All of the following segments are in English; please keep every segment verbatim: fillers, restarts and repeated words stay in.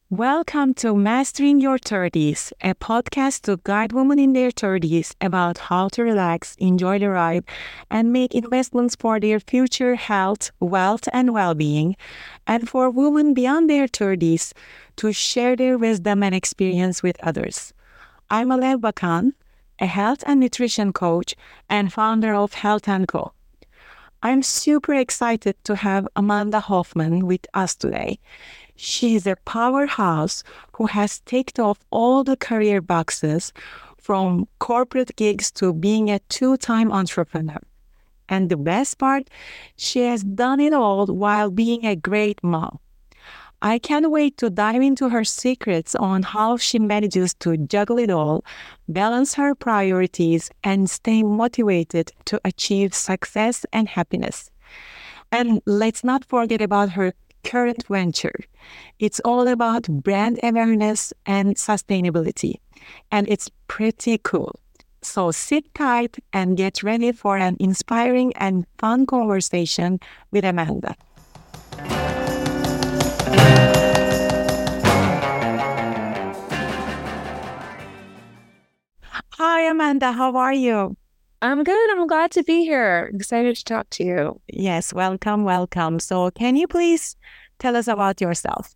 Welcome to Mastering Your thirties, a podcast to guide women in their thirties about how to relax, enjoy the ride, and make investments for their future health, wealth, and well-being, and for women beyond their thirties to share their wisdom and experience with others. I'm Alev Bakan, a health and nutrition coach and founder of Health and Co. I'm super excited to have Amanda Hoffman with us today. She is a powerhouse who has ticked off all the career boxes from corporate gigs to being a two-time entrepreneur. And the best part, she has done it all while being a great mom. I can't wait to dive into her secrets on how she manages to juggle it all, balance her priorities, and stay motivated to achieve success and happiness. And let's not forget about her current venture. It's all about brand awareness and sustainability, and it's pretty cool. So sit tight and get ready for an inspiring and fun conversation with Amanda. Hi, Amanda. How are you? I'm good. I'm glad to be here. Excited to talk to you. Yes, welcome, welcome. So can you please tell us about yourself?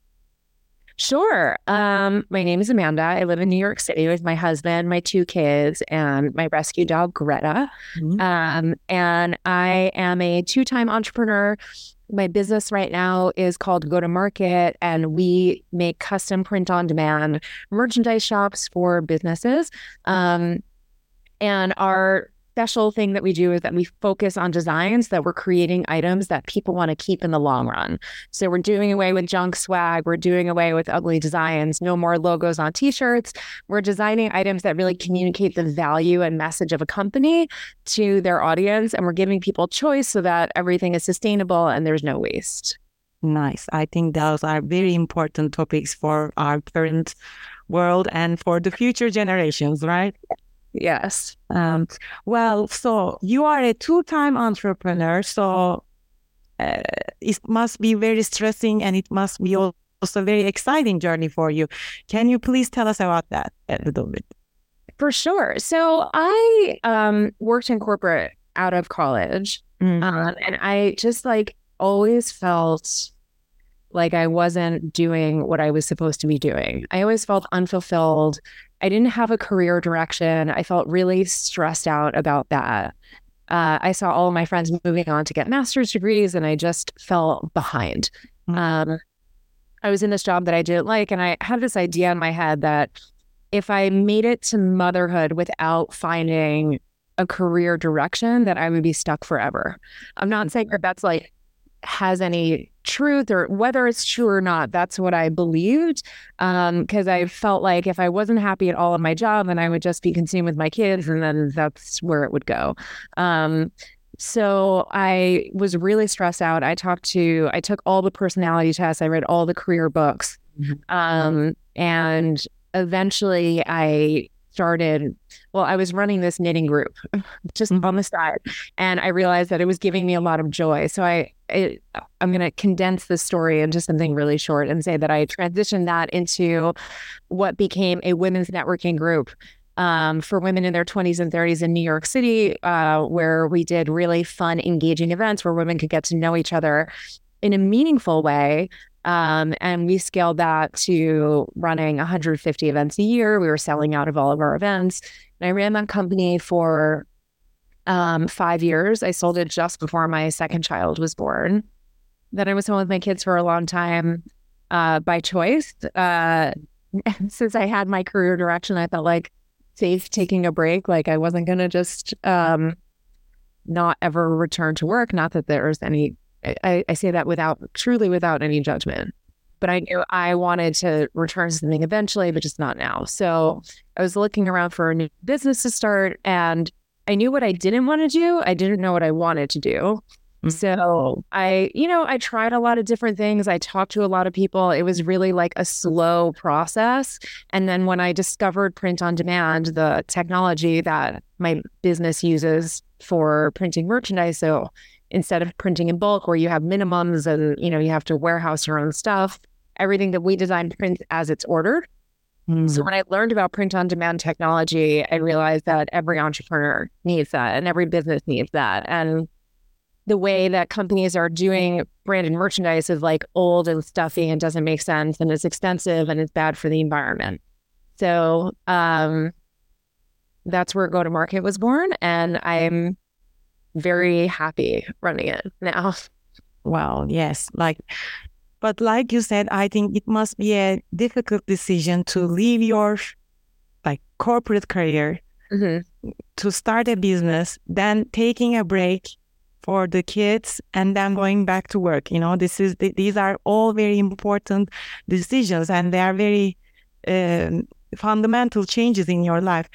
Sure. Um, my name is Amanda. I live in New York City with my husband, my two kids, and my rescue dog, Greta. Mm-hmm. Um, and I am a two-time entrepreneur. My business right now is called Go to Market, and we make custom print-on-demand merchandise shops for businesses. Um, and our special thing that we do is that we focus on designs that we're creating items that people want to keep in the long run. So we're doing away with junk swag. We're doing away with ugly designs. No more logos on t-shirts. We're designing items that really communicate the value and message of a company to their audience. And we're giving people choice so that everything is sustainable and there's no waste. Nice. I think those are very important topics for our current world and for the future generations, right? Yes. Um, well, so you are a two-time entrepreneur, so uh, it must be very stressing and it must be also a very exciting journey for you. Can you please tell us about that a little bit? For sure. So I um, worked in corporate out of college, mm. um, and I just like always felt like I wasn't doing what I was supposed to be doing. I always felt unfulfilled. I didn't have a career direction. I felt really stressed out about that. Uh, I saw all of my friends moving on to get master's degrees, and I just felt behind. Mm-hmm. Um, I was in this job that I didn't like, and I had this idea in my head that if I made it to motherhood without finding a career direction, that I would be stuck forever. I'm not saying that that's like has any truth or whether it's true or not. That's what I believed, because um, I felt like if I wasn't happy at all in my job, then I would just be consumed with my kids, and then that's where it would go. Um, so I was really stressed out. I talked to, I took all the personality tests. I read all the career books. Mm-hmm. Um, and eventually I started, well, I was running this knitting group just mm-hmm. on the side, and I realized that it was giving me a lot of joy. So I, it, I'm going to condense the story into something really short and say that I transitioned that into what became a women's networking group um, for women in their twenties and thirties in New York City, uh, where we did really fun, engaging events where women could get to know each other in a meaningful way. Um, and we scaled that to running one hundred fifty events a year. We were selling out of all of our events. And I ran that company for um, five years. I sold it just before my second child was born. Then I was home with my kids for a long time uh, by choice. Uh, since I had my career direction, I felt like safe taking a break. Like I wasn't going to just um, not ever return to work. Not that there's any I, I say that without truly without any judgment, but I knew I wanted to return to something eventually, but just not now. So I was looking around for a new business to start, and I knew what I didn't want to do. I didn't know what I wanted to do. Mm-hmm. So I, you know, I tried a lot of different things. I talked to a lot of people. It was really like a slow process. And then when I discovered print on demand, the technology that my business uses for printing merchandise, so instead of printing in bulk where you have minimums and, you know, you have to warehouse your own stuff, everything that we design prints as it's ordered. Mm-hmm. So when I learned about print on demand technology, I realized that every entrepreneur needs that and every business needs that. And the way that companies are doing branded merchandise is like old and stuffy and doesn't make sense and it's expensive and it's bad for the environment. So um, that's where Go-to-Market was born, and I'm very happy running it now. Well, yes, like, but like you said, I think it must be a difficult decision to leave your like corporate career mm-hmm. to start a business, then taking a break for the kids and then going back to work. You know, this is these are all very important decisions, and they are very uh, fundamental changes in your life.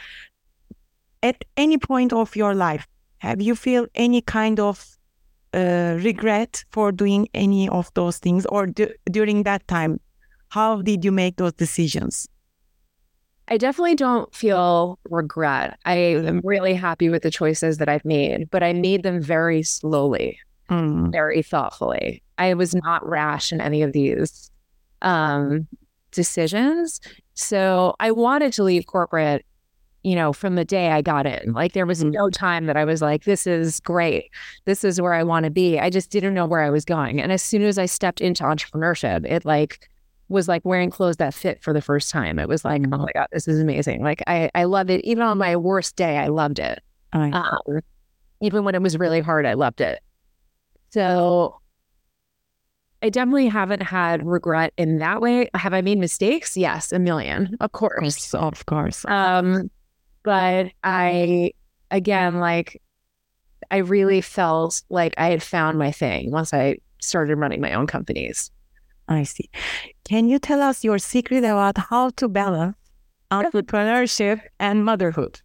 At any point of your life, have you feel any kind of uh, regret for doing any of those things, or d- during that time, how did you make those decisions? I definitely don't feel regret. I am really happy with the choices that I've made, but I made them very slowly, mm. very thoughtfully. I was not rash in any of these um, decisions. So I wanted to leave corporate, you know, from the day I got in. Like there was no time that I was like, this is great. This is where I want to be. I just didn't know where I was going. And as soon as I stepped into entrepreneurship, it like was like wearing clothes that fit for the first time. It was like, oh my God, this is amazing. Like I, I love it. Even on my worst day, I loved it. Um, even when it was really hard, I loved it. So I definitely haven't had regret in that way. Have I made mistakes? Yes, a million, of course. Of course. Um, but I, again, like I really felt like I had found my thing once I started running my own companies. I see. Can you tell us your secret about how to balance entrepreneurship and motherhood?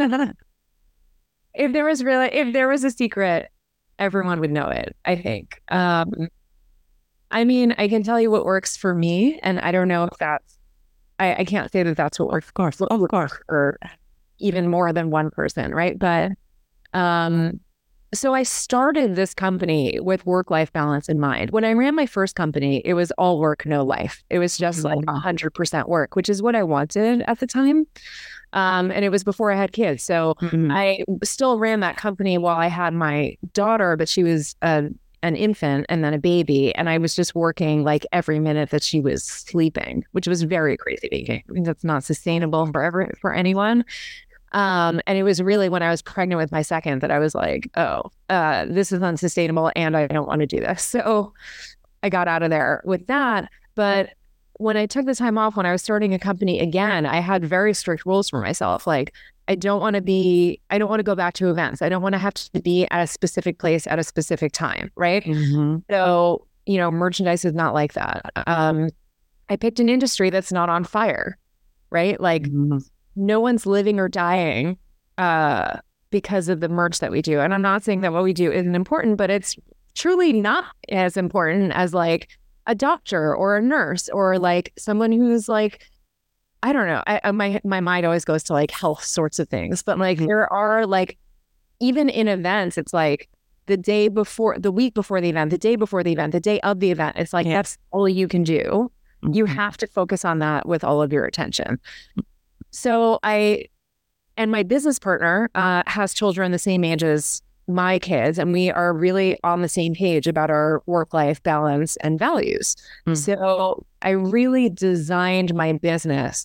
If there was really, if there was a secret, everyone would know it, I think. Um, I mean, I can tell you what works for me, and I don't know if that's, I, I can't say that that's what works, of course, of course, or even more than one person, right? But um, so I started this company with work-life balance in mind. When I ran my first company, it was all work, no life. It was just like one hundred percent work, which is what I wanted at the time. Um, and it was before I had kids. So mm-hmm. I still ran that company while I had my daughter, but she was a, an infant and then a baby. And I was just working like every minute that she was sleeping, which was very crazy making. I mean, that's not sustainable for ever, for anyone. Um, and it was really when I was pregnant with my second that I was like, oh, uh, this is unsustainable and I don't want to do this. So I got out of there with that. But when I took the time off, when I was starting a company again, I had very strict rules for myself. Like, I don't want to be, I don't want to go back to events. I don't want to have to be at a specific place at a specific time. Right. Mm-hmm. So, you know, merchandise is not like that. Um, I picked an industry that's not on fire, right? Like, mm-hmm. no one's living or dying uh, because of the merch that we do. And I'm not saying that what we do isn't important, but it's truly not as important as like a doctor or a nurse or like someone who's like, I don't know. I, my my mind always goes to like health sorts of things, but like mm-hmm. there are like, even in events, it's like the day before, the week before the event, the day before the event, the day of the event. It's like, yeah. that's all you can do. Mm-hmm. You have to focus on that with all of your attention. So I, and my business partner uh, has children the same age as my kids, and we are really on the same page about our work-life balance and values. Mm. So I really designed my business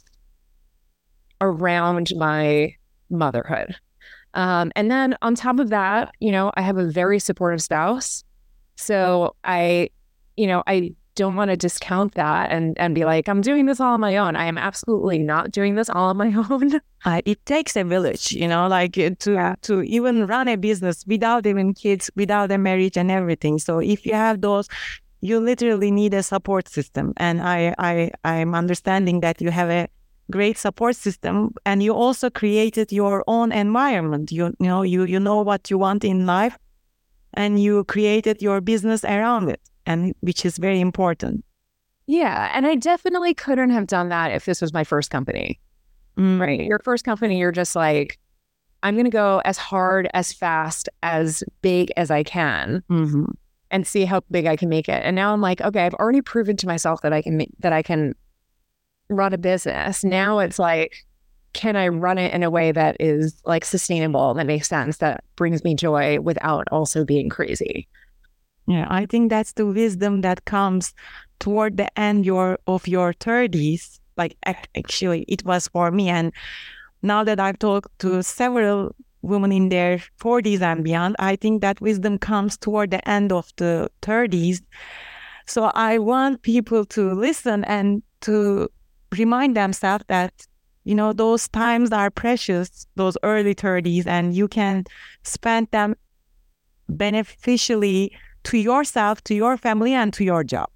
around my motherhood. Um, and then on top of that, you know, I have a very supportive spouse. So I, you know, I don't want to discount that and, and be like, I'm doing this all on my own. I am absolutely not doing this all on my own. Uh, it takes a village, you know, like to yeah. to even run a business without even kids, without a marriage and everything. So if you have those, you literally need a support system. And I, I, I'm understanding that you have a great support system, and you also created your own environment. You, you know, you, you know what you want in life, and you created your business around it. And which is very important. Yeah. And I definitely couldn't have done that if this was my first company. Mm. Right. Your first company, you're just like, I'm going to go as hard, as fast, as big as I can. Mm-hmm. and see how big I can make it. And now I'm like, okay, I've already proven to myself that I can make, that I can run a business. Now it's like, can I run it in a way that is like sustainable, that makes sense, that brings me joy without also being crazy? Yeah, I think that's the wisdom that comes toward the end your of your thirties. Like ac- actually, it was for me. And now that I've talked to several women in their forties and beyond, I think that wisdom comes toward the end of the thirties. So I want people to listen and to remind themselves that, you know, those times are precious, those early thirties, and you can spend them beneficially to yourself, to your family, and to your job.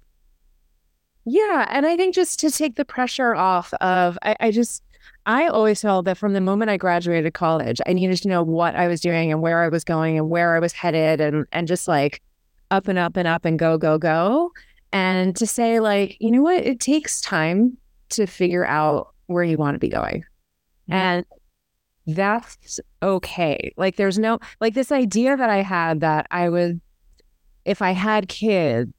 Yeah. And I think just to take the pressure off of, I, I just, I always felt that from the moment I graduated college, I needed to know what I was doing and where I was going and where I was headed, and, and just like up and up and up and go, go, go. And to say like, you know what, it takes time to figure out where you want to be going. And that's okay. Like there's no, like this idea that I had that I would, if I had kids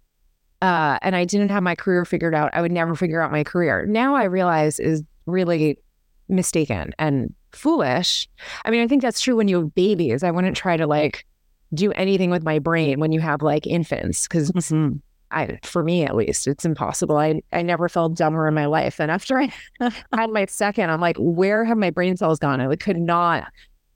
uh, and I didn't have my career figured out, I would never figure out my career. Now I realize is really mistaken and foolish. I mean, I think that's true when you have babies. I wouldn't try to like do anything with my brain when you have like infants, because mm-hmm. I, for me at least, it's impossible. I, I never felt dumber in my life. And after I had my second, I'm like, where have my brain cells gone? I could not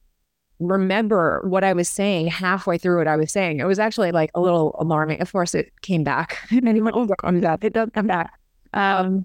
remember what I was saying halfway through what I was saying. It was actually like a little alarming. Of course, it came back. Anyone will come back. It does come back. Um,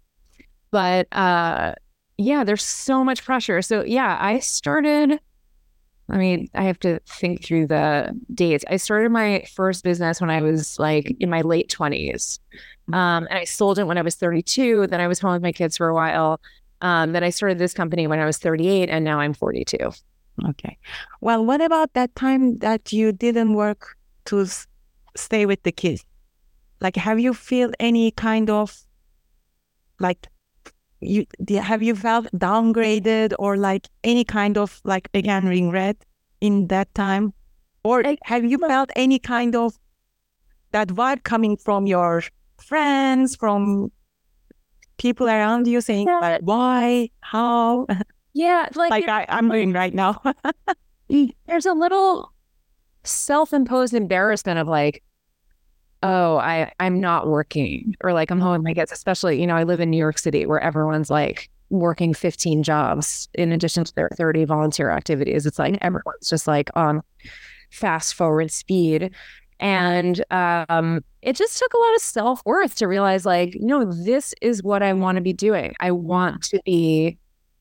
but uh, yeah, there's so much pressure. So yeah, I started, I mean, I have to think through the dates. I started my first business when I was like in my late twenties. Um, and I sold it when I was thirty-two. Then I was home with my kids for a while. Um, then I started this company when I was thirty-eight, and now I'm forty-two. Okay. Well, what about that time that you didn't work to s- stay with the kids? Like, have you feel any kind of, like, you have you felt downgraded or like any kind of like, again, regret in that time? Or have you felt any kind of that vibe coming from your friends, from people around you saying, yeah. why, how? Yeah, like, like I, I'm doing right now. There's a little self-imposed embarrassment of like, oh, I, I'm not working, or like I'm home with my kids, especially, you know, I live in New York City where everyone's like working fifteen jobs in addition to their thirty volunteer activities. It's like everyone's just like on fast forward speed. And um, it just took a lot of self-worth to realize like, you know, this is what I want to be doing. I want to be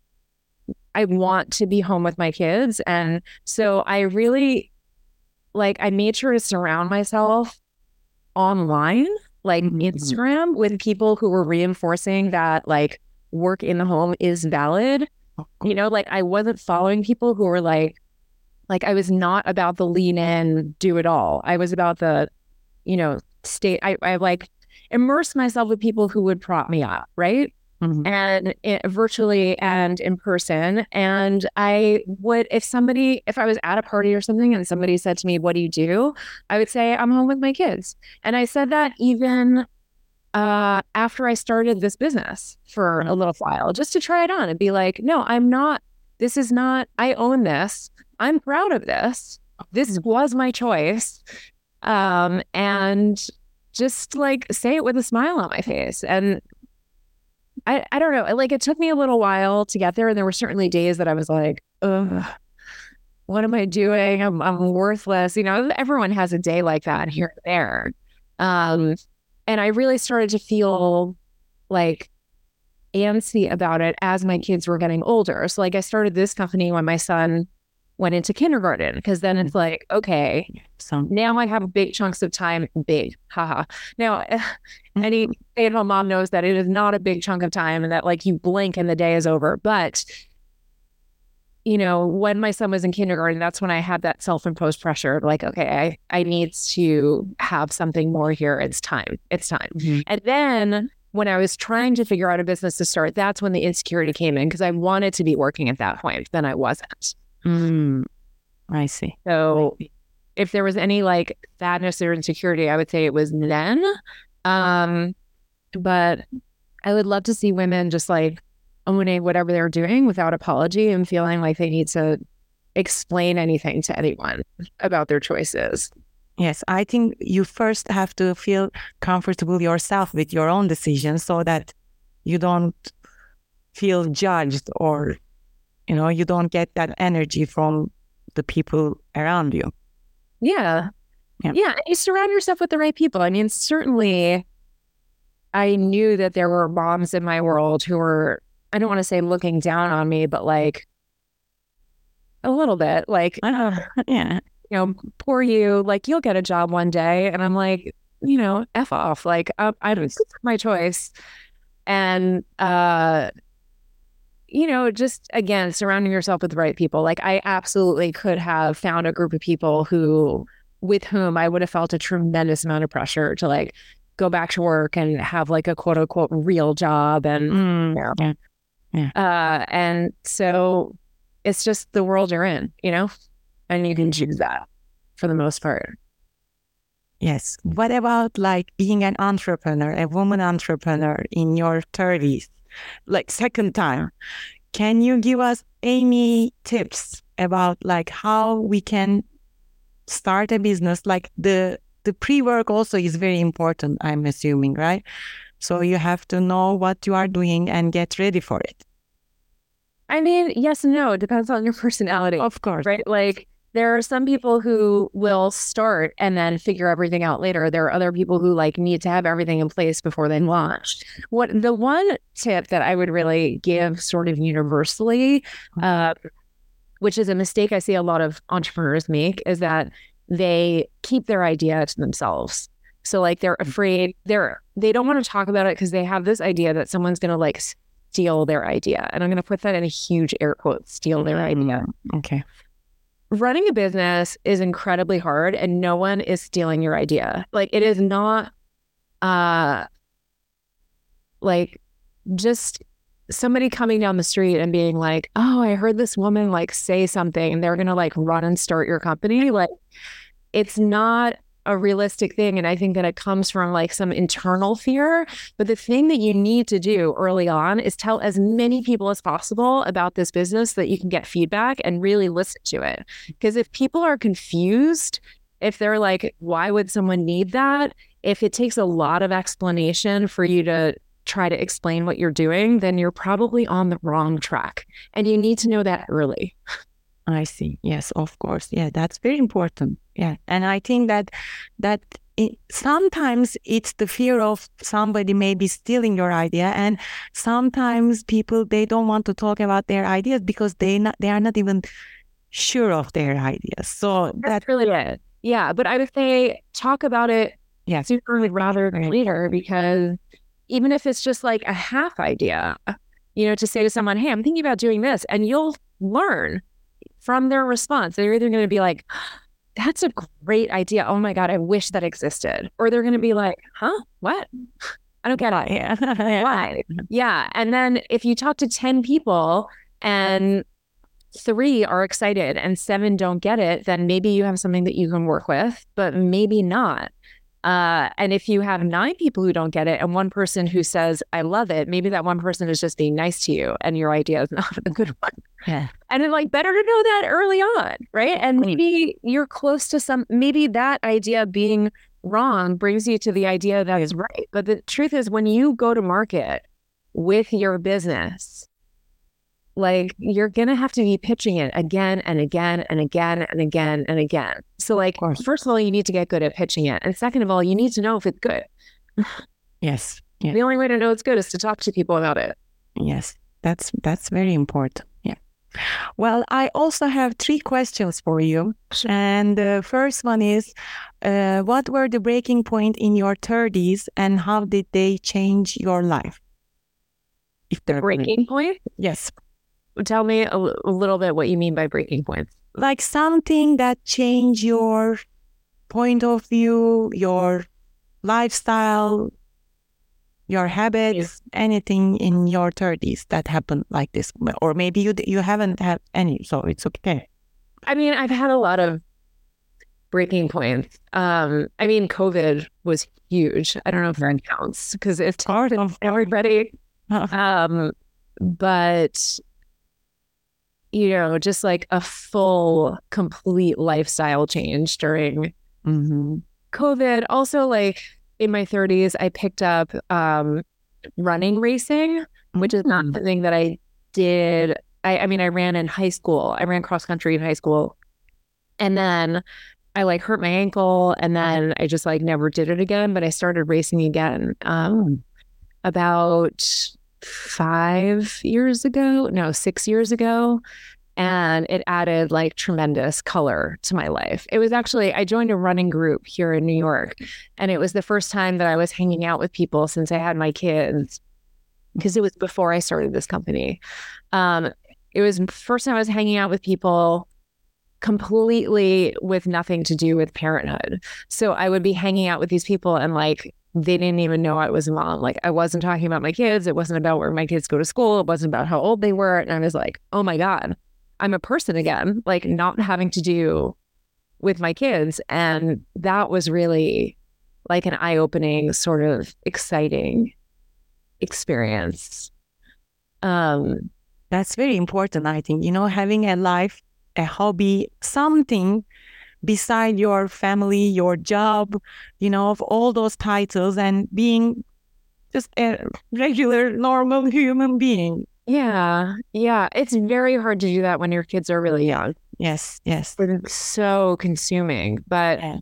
I want to be home with my kids. And so I really, like, I made sure to surround myself online, like mm-hmm. Instagram, with people who were reinforcing that, like, work in the home is valid. You know, like, I wasn't following people who were like, like, I was not about the lean in, do it all. I was about the, you know, stay, I, I like immersed myself with people who would prop me up, right? Mm-hmm. And it, virtually and in person. And I would, if somebody, if I was at a party or something and somebody said to me, what do you do? I would say, I'm home with my kids. And I said that even uh, after I started this business for a little while, just to try it on and be like, no, I'm not, this is not, I own this. I'm proud of this. This was my choice. Um, and just like say it with a smile on my face. And I, I don't know, like it took me a little while to get there. And there were certainly days that I was like, ugh, what am I doing? I'm, I'm worthless. You know, everyone has a day like that here and there. Um, and I really started to feel like antsy about it as my kids were getting older. So like I started this company when my son went into kindergarten, because then it's like, okay, so now I have big chunks of time, big, haha. Now, any stay-at-home mom knows that it is not a big chunk of time and that like you blink and the day is over. But, you know, when my son was in kindergarten, that's when I had that self-imposed pressure of like, okay, I, I need to have something more here. It's time. It's time. Mm-hmm. And then when I was trying to figure out a business to start, that's when the insecurity came in, because I wanted to be working at that point. Then I wasn't. Mm, I see. So if there was any like sadness or insecurity, I would say it was then. Um, but I would love to see women just like owning whatever they're doing without apology and feeling like they need to explain anything to anyone about their choices. Yes, I think you first have to feel comfortable yourself with your own decisions so that you don't feel judged or, you know, you don't get that energy from the people around you. Yeah. Yeah. Yeah. And you surround yourself with the right people. I mean, certainly I knew that there were moms in my world who were, I don't want to say looking down on me, but like a little bit like, Uh, yeah. you know, poor you, like you'll get a job one day. And I'm like, you know, F off. Like, I, I don't, it's my choice. And, uh, you know, just again, surrounding yourself with the right people. Like I absolutely could have found a group of people who, with whom I would have felt a tremendous amount of pressure to like go back to work and have like a quote unquote real job. And, Mm, you know, yeah. Yeah. uh, and so it's just the world you're in, you know, and you can choose that for the most part. Yes. What about like being an entrepreneur, a woman entrepreneur in your thirties, like second time? Can you give us any tips about like how we can start a business? Like the the pre-work also is very important, I'm assuming, right? So you have to know what you are doing and get ready for it. I mean, yes and no. It depends on your personality. Of course. Right? Like there are some people who will start and then figure everything out later. There are other people who like need to have everything in place before they launch. What the one tip that I would really give sort of universally, uh, which is a mistake I see a lot of entrepreneurs make, is that they keep their idea to themselves. So like they're afraid, they're they don't want to talk about it because they have this idea that someone's going to like steal their idea. And I'm going to put that in a huge air quote, steal their idea. Okay. Running a business is incredibly hard and no one is stealing your idea. Like it is not uh like just somebody coming down the street and being like, oh, I heard this woman like say something and they're going to like run and start your company. Like it's not a realistic thing. And I think that it comes from like some internal fear. But the thing that you need to do early on is tell as many people as possible about this business so that you can get feedback and really listen to it. Because if people are confused, if they're like, why would someone need that? If it takes a lot of explanation for you to try to explain what you're doing, then you're probably on the wrong track. And you need to know that early. I see. Yes, of course. Yeah, that's very important. Yeah. And I think that that it, sometimes it's the fear of somebody maybe stealing your idea. And sometimes people, they don't want to talk about their ideas because they not they are not even sure of their ideas. So That's that really it. Yeah. But I would say talk about it yeah. sooner rather than later, because even if it's just like a half idea, you know, to say to someone, hey, I'm thinking about doing this, and you'll learn from their response. They're either going to be like, that's a great idea. Oh my God, I wish that existed. Or they're going to be like, huh? What? I don't get it. Yeah. Why? Yeah. And then if you talk to ten people and three are excited and seven don't get it, then maybe you have something that you can work with, but maybe not. Uh, and if you have nine people who don't get it and one person who says, I love it, maybe that one person is just being nice to you and your idea is not a good one. Yeah. And it's like better to know that early on, right? And maybe you're close to some, maybe that idea being wrong brings you to the idea that is right. But the truth is, when you go to market with your business, like you're going to have to be pitching it again and again and again and again and again. So like, first of all, you need to get good at pitching it. And second of all, you need to know if it's good. Yes. Yeah. The only way to know it's good is to talk to people about it. Yes. That's, that's very important. Yeah. Well, I also have three questions for you. And the first one is, uh, what were the breaking point in your thirties and how did they change your life? If they're breaking point? Yes. Tell me a, a little bit what you mean by breaking points. Like something that changed your point of view, your lifestyle, your habits, yes. Anything in your thirties that happened like this. Or maybe you you haven't had any, so it's okay. I mean, I've had a lot of breaking points. Um, I mean, COVID was huge. I don't know if that counts because it's hard on everybody. Um, but you know, just like a full, complete lifestyle change during Mm-hmm. COVID. Also, like in my thirties, I picked up um, running racing, which is not something that I did. I, I mean, I ran in high school. I ran cross country in high school. And then I like hurt my ankle and then I just like never did it again. But I started racing again um, about five years ago. No, six years ago. And it added like tremendous color to my life. It was actually, I joined a running group here in New York. And it was the first time that I was hanging out with people since I had my kids, because it was before I started this company. Um, it was the first time I was hanging out with people completely with nothing to do with parenthood. So I would be hanging out with these people and like, they didn't even know I was a mom. Like I wasn't talking about my kids. It wasn't about where my kids go to school. It wasn't about how old they were. And I was like, oh my God, I'm a person again, like not having to do with my kids. And that was really like an eye-opening, sort of exciting experience. Um, That's very important, I think. You know, having a life, a hobby, something beside your family, your job, you know, of all those titles and being just a regular, normal human being. Yeah. Yeah. It's very hard to do that when your kids are really young. Yes. Yes. It's so consuming. But Yeah.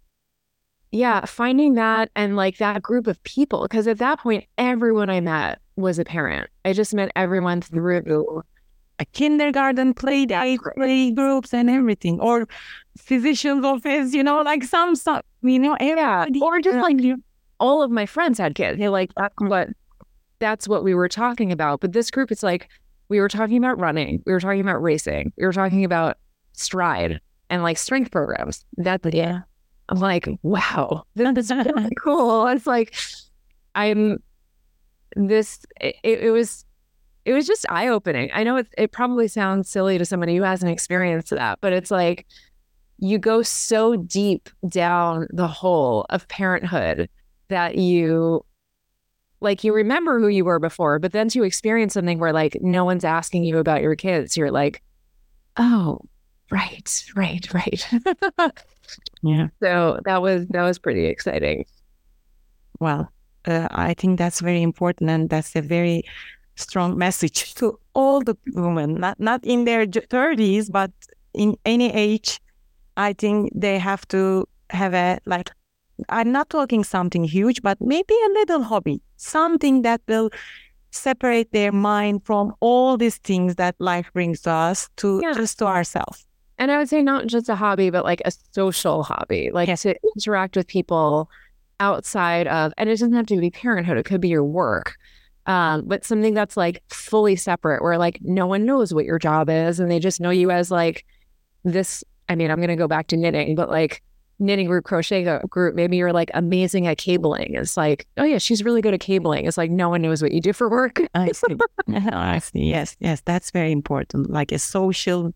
yeah, finding that and like that group of people, because at that point, everyone I met was a parent. I just met everyone through a kindergarten play day, play groups and everything, or physician's office, you know, like some stuff, you know, yeah, everybody, or just like all of my friends had kids. They're like, that's what, that's what we were talking about. But this group, it's like, we were talking about running. We were talking about racing. We were talking about stride and like strength programs. That's yeah. I'm like, wow, this is really cool. It's like, I'm this, it, it was, it was just eye-opening. I know it, it probably sounds silly to somebody who hasn't experienced that, but it's like, you go so deep down the hole of parenthood that you, like, you remember who you were before, but then to experience something where like, no one's asking you about your kids, you're like, oh, right, right, right. Yeah. So that was, that was pretty exciting. Well, uh, I think that's very important. And that's a very strong message to all the women, not, not in their thirties, but in any age. I think they have to have a, like, I'm not talking something huge, but maybe a little hobby, something that will separate their mind from all these things that life brings to us, to yeah. just to ourselves. And I would say not just a hobby, but like a social hobby, like yes. to interact with people outside of, and it doesn't have to be parenthood, it could be your work, um, but something that's like fully separate, where like no one knows what your job is and they just know you as like this. I mean, I'm going to go back to knitting, but like knitting group, crochet group, maybe you're like amazing at cabling. It's like, oh yeah, she's really good at cabling. It's like, no one knows what you do for work. I see. I see. Yes. Yes. That's very important. Like a social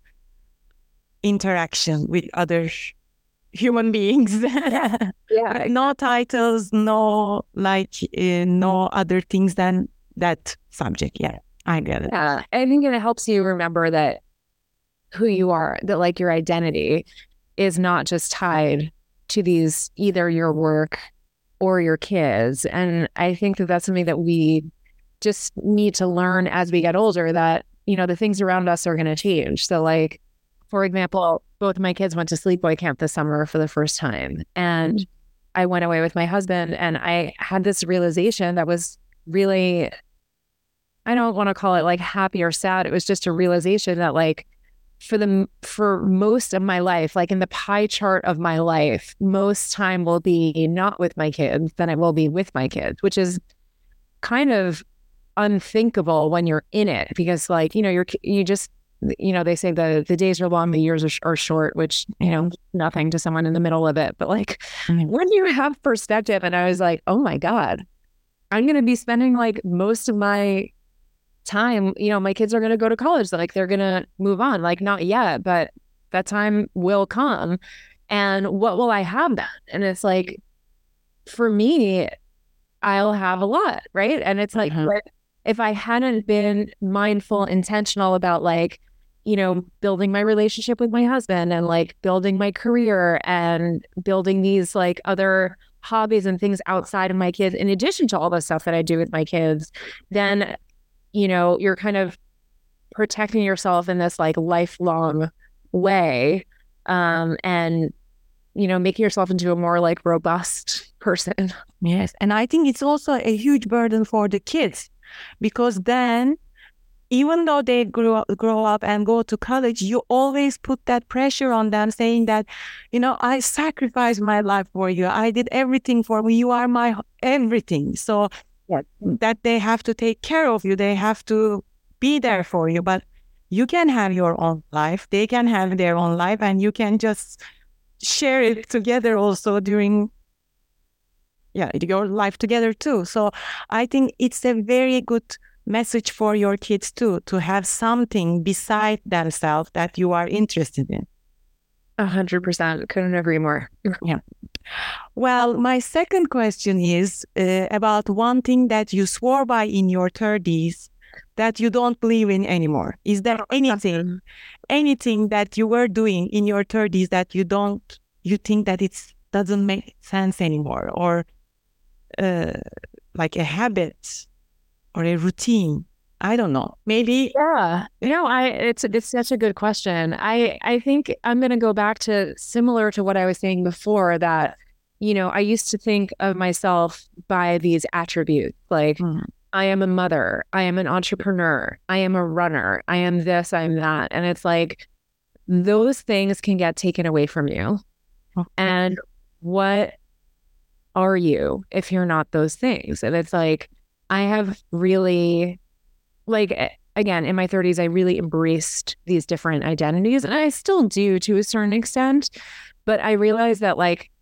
interaction with other human beings. Yeah. No titles, no like, uh, no other things than that subject. Yeah. I get it. Yeah. I think it helps you remember that who you are, that like your identity is not just tied to these, either your work or your kids. And I think that that's something that we just need to learn as we get older, that, you know, the things around us are going to change. So like, for example, both of my kids went to sleepaway camp this summer for the first time. And I went away with my husband and I had this realization that was really, I don't want to call it like happy or sad. It was just a realization that like, for the for most of my life, like in the pie chart of my life, most time will be not with my kids than it will be with my kids, which is kind of unthinkable when you're in it, because like, you know, you're you just, you know, they say the the days are long, the years are, sh- are short, which, you know, nothing to someone in the middle of it. But like mm-hmm. when you have perspective, and I was like, oh my God, I'm going to be spending like most of my time, you know, my kids are going to go to college, like they're going to move on, like not yet, but that time will come. And what will I have then? And it's like, for me, I'll have a lot, right? And it's like, mm-hmm. if I hadn't been mindful, intentional about like, you know, building my relationship with my husband and like building my career and building these like other hobbies and things outside of my kids, in addition to all the stuff that I do with my kids, then, you know, you're kind of protecting yourself in this like lifelong way, um, and, you know, making yourself into a more like robust person. Yes. And I think it's also a huge burden for the kids, because then even though they grow up, grow up and go to college, you always put that pressure on them, saying that, you know, I sacrificed my life for you. I did everything for you. You are my everything. So yeah, that they have to take care of you. They have to be there for you. But you can have your own life. They can have their own life, and you can just share it together also during yeah, your life together too. So I think it's a very good message for your kids too, to have something beside themselves that you are interested in. A hundred percent. Couldn't agree more. Yeah. Well, my second question is uh, about one thing that you swore by in your thirties that you don't believe in anymore. Is there anything, anything that you were doing in your thirties that you don't, you think that it doesn't make sense anymore, or uh, like a habit or a routine? I don't know. Maybe. Yeah. You know, I it's it's such a good question. I I think I'm going to go back to similar to what I was saying before, that, you know, I used to think of myself by these attributes, like mm. I am a mother, I am an entrepreneur, I am a runner, I am this, I am that. And it's like, those things can get taken away from you. Okay. And what are you if you're not those things? And it's like, I have really, like, again, in my thirties, I really embraced these different identities, and I still do to a certain extent. But I realized that, like,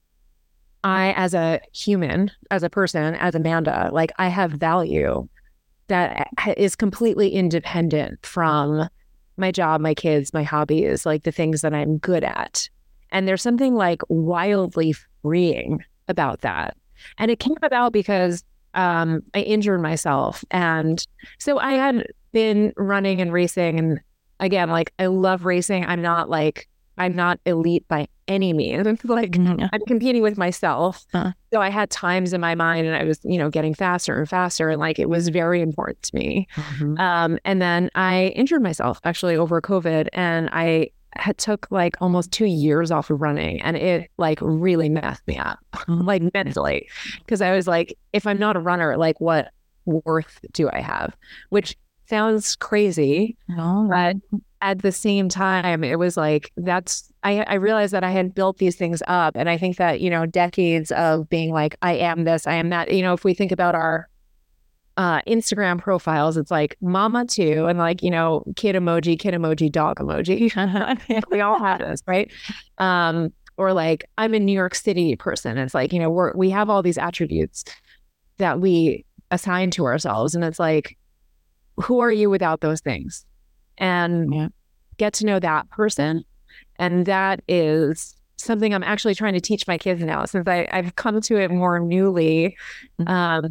I, as a human, as a person, as Amanda, like, I have value that is completely independent from my job, my kids, my hobbies, like the things that I'm good at. And there's something like wildly freeing about that. And it came about because um, I injured myself. And so I had been running and racing. And again, like, I love racing. I'm not like, I'm not elite by any means. Like, mm-hmm. I'm competing with myself. Uh-huh. So I had times in my mind, and I was, you know, getting faster and faster. And like, it was very important to me. Mm-hmm. Um, and then I injured myself actually over COVID. And I had took like almost two years off of running, and it like really messed me up, like mentally, because I was like, if I'm not a runner, like, what worth do I have? Which sounds crazy, no. But at the same time, it was like, that's, I, I realized that I had built these things up. And I think that, you know, decades of being like, I am this, I am that, you know, if we think about our Uh, Instagram profiles, it's like mama too, and like, you know, kid emoji, kid emoji, dog emoji. We all have this, right? Um, or like, I'm a New York City person. It's like, you know, we're, we have all these attributes that we assign to ourselves. And it's like, who are you without those things? And yeah. Get to know that person. And that is something I'm actually trying to teach my kids now, since I, I've come to it more newly. Um,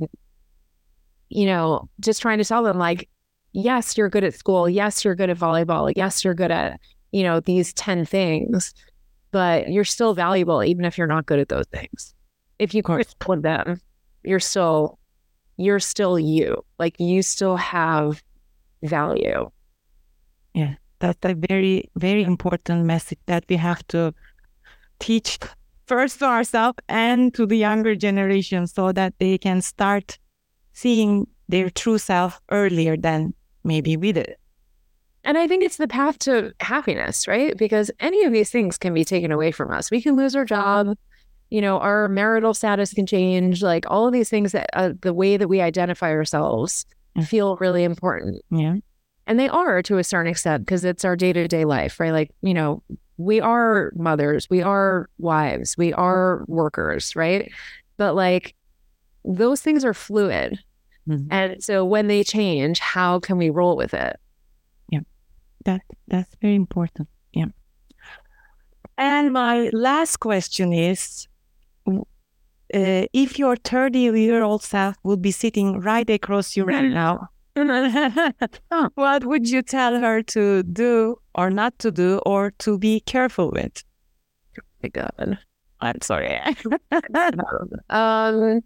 you know, just trying to tell them, like, yes, you're good at school. Yes, you're good at volleyball. Yes, you're good at, you know, these ten things, but you're still valuable even if you're not good at those things. If you quit one of them, you're still, you're still you. Like, you still have value. Yeah, that's a very, very important message that we have to teach first to ourselves and to the younger generation, so that they can start seeing their true self earlier than maybe we did. And I think it's the path to happiness, right? Because any of these things can be taken away from us. We can lose our job, you know, our marital status can change, like all of these things that uh, the way that we identify ourselves feel really important. Yeah. And they are to a certain extent, because it's our day-to-day life, right? Like, you know, we are mothers, we are wives, we are workers, right? But like, those things are fluid. Mm-hmm. And so when they change, how can we roll with it? Yeah, that that's very important. Yeah. And my last question is, uh, if your thirty-year-old self would be sitting right across you right now, what would you tell her to do or not to do or to be careful with? Oh my God. I'm sorry. um,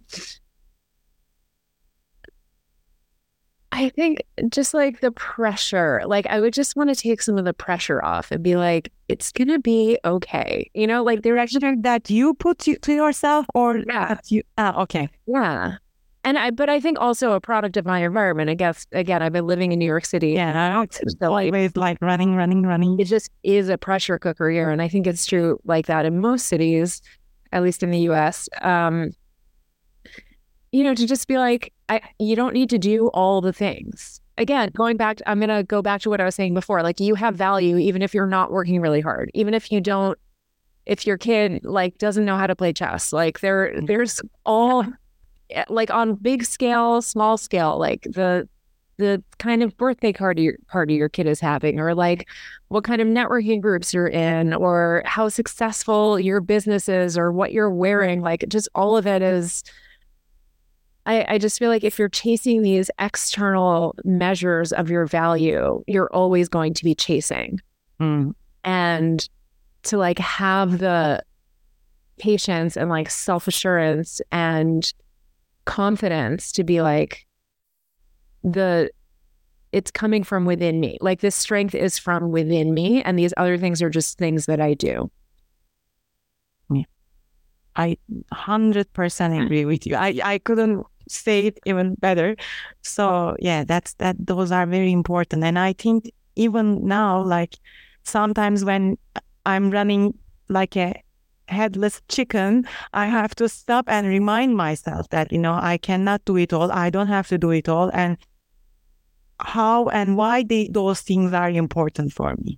I think just like the pressure, like I would just want to take some of the pressure off and be like, it's going to be okay. You know, like the pressure that you put to, to yourself or yeah. that you, ah, okay. Yeah. And I, but I think also a product of my environment. I guess, again, I've been living in New York City. Yeah, it's always like running, running, running. It just is a pressure cooker here. And I think it's true like that in most cities, at least in the U S. Um, you know, to just be like, I, you don't need to do all the things. Again, going back, to, I'm going to go back to what I was saying before. Like you have value, even if you're not working really hard, even if you don't, if your kid like doesn't know how to play chess, like there, there's all like on big scale, small scale, like the, the kind of birthday party, party your kid is having, or like what kind of networking groups you're in, or how successful your business is, or what you're wearing, like just all of it is, I, I just feel like if you're chasing these external measures of your value, you're always going to be chasing. Mm. And to like have the patience and like self-assurance and confidence to be like, the it's coming from within me. Like this strength is from within me. And these other things are just things that I do. Yeah. I one hundred percent agree with you. I, I couldn't say it even better. So yeah, that's that. Those are very important. And I think even now, like sometimes when I'm running like a headless chicken, I have to stop and remind myself that, you know, I cannot do it all. I don't have to do it all. And how and why they, those things are important for me.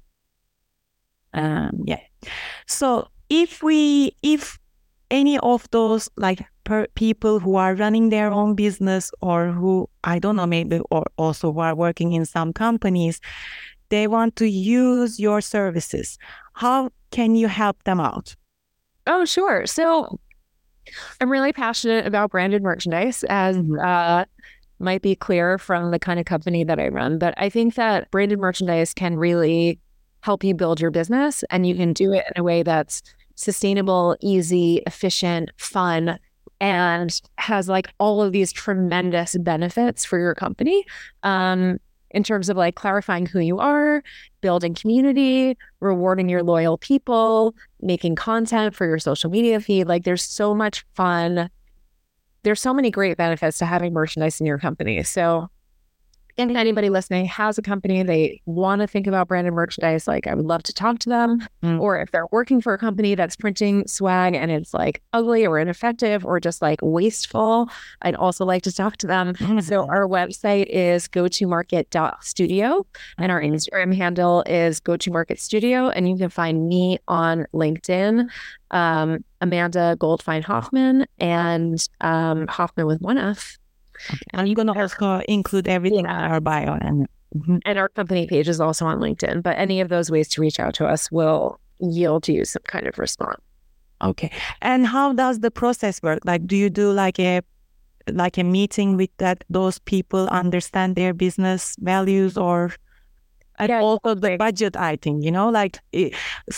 Um, yeah. So if we, if any of those like per people who are running their own business or who, I don't know, maybe or also who are working in some companies, they want to use your services, how can you help them out? Oh, sure. So I'm really passionate about branded merchandise, as uh, might be clear from the kind of company that I run. But I think that branded merchandise can really help you build your business, and you can do it in a way that's sustainable, easy, efficient, fun, and has like all of these tremendous benefits for your company. Um, in terms of like clarifying who you are, building community, rewarding your loyal people, making content for your social media feed. Like there's so much fun. There's so many great benefits to having merchandise in your company. So if anybody listening has a company, they want to think about branded merchandise, like I would love to talk to them. Mm. Or if they're working for a company that's printing swag and it's like ugly or ineffective or just like wasteful, I'd also like to talk to them. Mm. So our website is go to market dot studio and our Instagram handle is go to market studio. And you can find me on LinkedIn, um, Amanda Goldfine Hoffman, and um, Hoffman with one F. Okay. And you're going to also include everything yeah. in our bio. And, mm-hmm. and our company page is also on LinkedIn. But any of those ways to reach out to us will yield you some kind of response. Okay. And how does the process work? Like, do you do like a like a meeting with that those people understand their business values, or and yeah, also the budget? I think, you know, like it,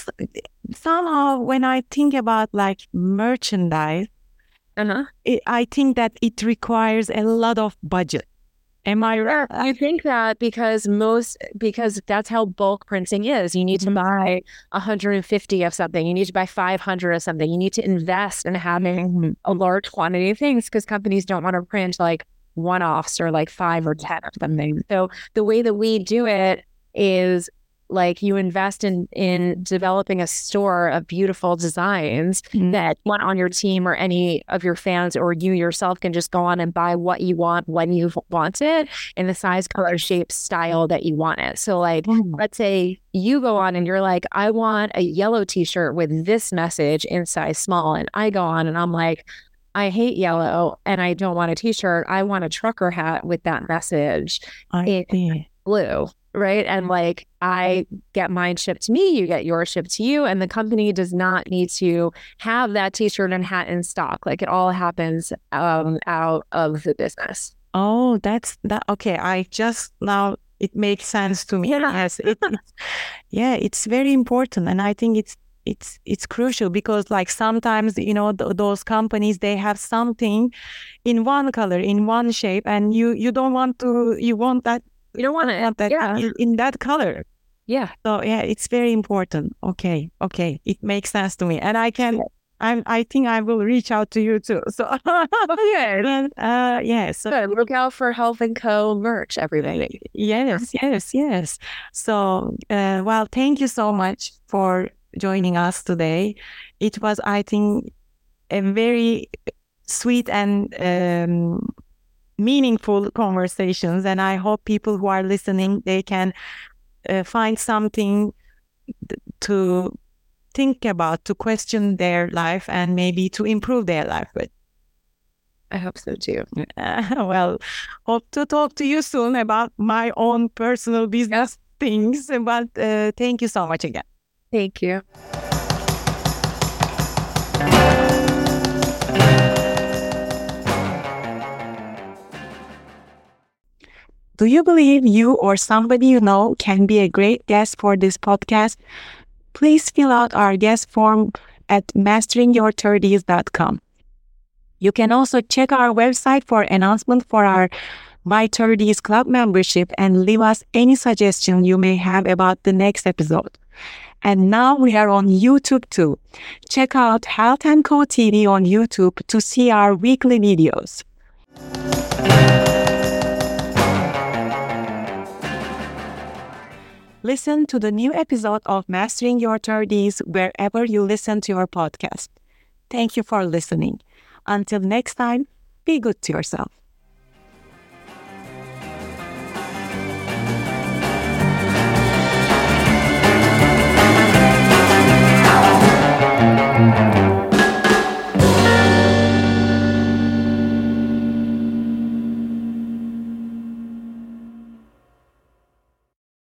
somehow when I think about like merchandise, Uh-huh. It, I think that it requires a lot of budget. Am I right? I think that because most, because that's how bulk printing is. You need to buy one hundred fifty of something. You need to buy five hundred of something. You need to invest in having a large quantity of things because companies don't want to print like one-offs or like five or ten of something. So the way that we do it is like you invest in in developing a store of beautiful designs mm-hmm. that one on your team or any of your fans or you yourself can just go on and buy what you want when you want it in the size, color, shape, style that you want it. So like, mm-hmm. let's say you go on and you're like, I want a yellow t-shirt with this message in size small. And I go on and I'm like, I hate yellow and I don't want a t-shirt. I want a trucker hat with that message I in see. blue. right? And like I get mine shipped to me, you get yours shipped to you, and the company does not need to have that t-shirt and hat in stock. Like it all happens um, out of the business. Oh, that's that. Okay, I just now it makes sense to me. Yes, it, it's, yeah, it's very important, and I think it's it's it's crucial because like sometimes you know th- those companies, they have something in one color, in one shape, and you you don't want to you want that You don't want to want that yeah. in, in that color. Yeah. So yeah, it's very important. Okay, okay, it makes sense to me, and I can. I'm, I think I will reach out to you too. So yeah, uh, yeah. So good. Look out for Health and Co merch, everybody. Yes, yes, yes. So, uh, well, thank you so much for joining us today. It was, I think, a very sweet and um, meaningful conversations, and I hope people who are listening, they can uh, find something to think about, to question their life, and maybe to improve their life with. I hope so too. Uh, well, hope to talk to you soon about my own personal business things. But uh, thank you so much again. Thank you. Do you believe you or somebody you know can be a great guest for this podcast? Please fill out our guest form at mastering your thirties dot com. You can also check our website for announcement for our My thirties Club membership and leave us any suggestion you may have about the next episode. And now we are on YouTube too. Check out Health and Co T V on YouTube to see our weekly videos. Listen to the new episode of Mastering Your thirties wherever you listen to your podcast. Thank you for listening. Until next time, be good to yourself.